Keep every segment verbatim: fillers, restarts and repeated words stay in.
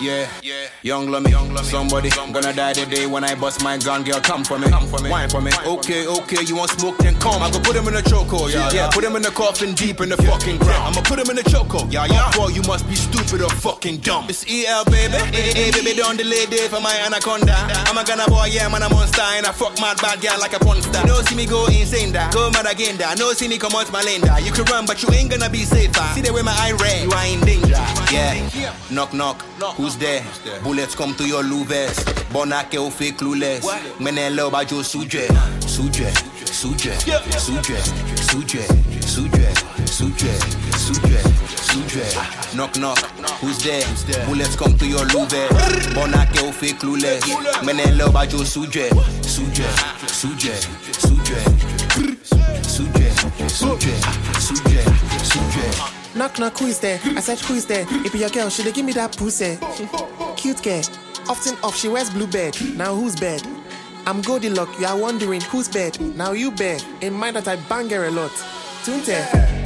Yeah, yeah. Young Lummy, young Lummy. Somebody gonna die the day when I bust my gun. Girl, come for me, come for me, wine for me. Okay, okay, you want smoke? Then come. I go put him in a chokehold. Yeah, yeah. Put him in the coffin deep in the yeah. fucking ground. I'ma put him in the chokehold. Yeah, yeah. Boy, you must be stupid or fucking dumb. It's E L, baby. Hey, hey, baby, don't delay day for my anaconda. I'm a gunna boy, yeah, man, I'm a monster. And I fuck mad bad girl like a porn star. You know, see me go insane, da. Go mad again, da. No, see me come out my lane, da. You can run, but you ain't gonna be safer. See the way my eye red, you are in danger. Yeah, knock, knock. Who's there? Bullets come to your louves. Bonake ou fait clueless. Menen love by Joe Suje. Suje, Suje, Suje, Suje, Suje, Suje, Suje, Suje. Knock, knock. Who's there? Bullets come to your louves. Bonake ou fait clueless. Menen love by Joe Suje. Suje, Suje, Suje, Suje, Suje, Suje, Suje. Knock, knock, who is there? I said, who is there? If your girl, should they give me that pussy? Cute girl, often off, she wears blue bed. Now who's bed? I'm Goldilocks, you are wondering who's bed? Now you bed, in mind that I bang her a lot. Tunte,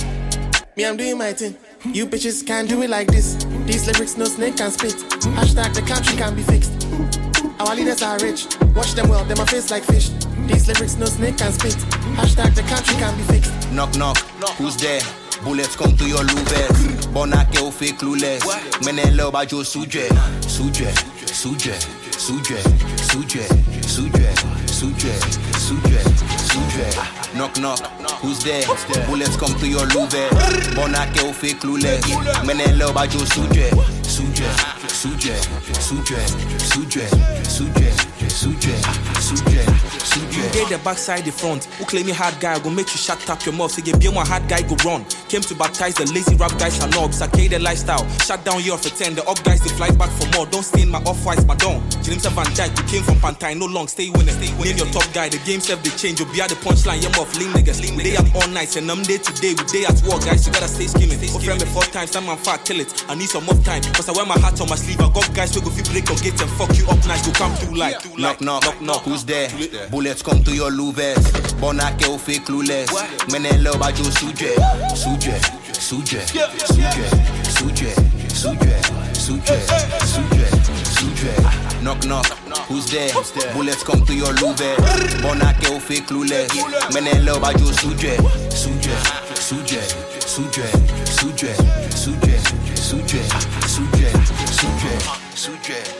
me I'm doing my thing. You bitches can't do it like this. These lyrics no snake can spit. Hashtag the country can be fixed. Our leaders are rich, watch them well, them a face like fish. These lyrics no snake can spit. Hashtag the country can be fixed. Knock, knock, who's there? Bullets come to your louves. Bonake ou fait clueless. Menen love by Joe Suje. Suje, Suje, Suje, Suje, Suje, Suje, Suje, Suje. Knock, knock, who's there? Bullets come to your louves. Bonake ou fait clueless. Menen love by Joe Suje. Suje, Suje, Suje, Suje, Suje, Suje, Suje, Suje. Get the backside, the front. Who claim me hard guy, I go make you shut up your mouth. Say, get one hard guy, go run. Came to baptize the lazy rap guys and knobs. I the lifestyle. Shut down your for ten. The up guys, they fly back for more. Don't stain my off-whites, my don. James Van Dyke, you came from Pantine. No long, stay winning. Stay winning. Name your top guy. The game self, they change. You'll be at the punchline. You're off, lean niggas. Lean day up all night. And I'm day to day. We day at war, guys. You gotta stay skimming. Go friend me four times. Time I'm fat, kill it. I need some more time. Cause I wear my hat on my sleeve. I got guys who go fit break or get and fuck you up nice. Go come through like. Knock, knock, knock, knock. Who's there? Bullets come to your louves. Bonake ou fait clueless. Menen love by Joe Suje. Suje, Suje, Suje, Suje, Suje, Suje, Suje, Suje. Knock, knock, who's there? Bullets come to your louves. Bonake ou fait clueless. Menen love by Joe Suje. Suje, Suje, Suje, Suje, Suje, Suje, Suje, Suje, Suje.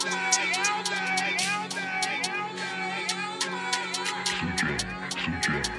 Suje, Suje.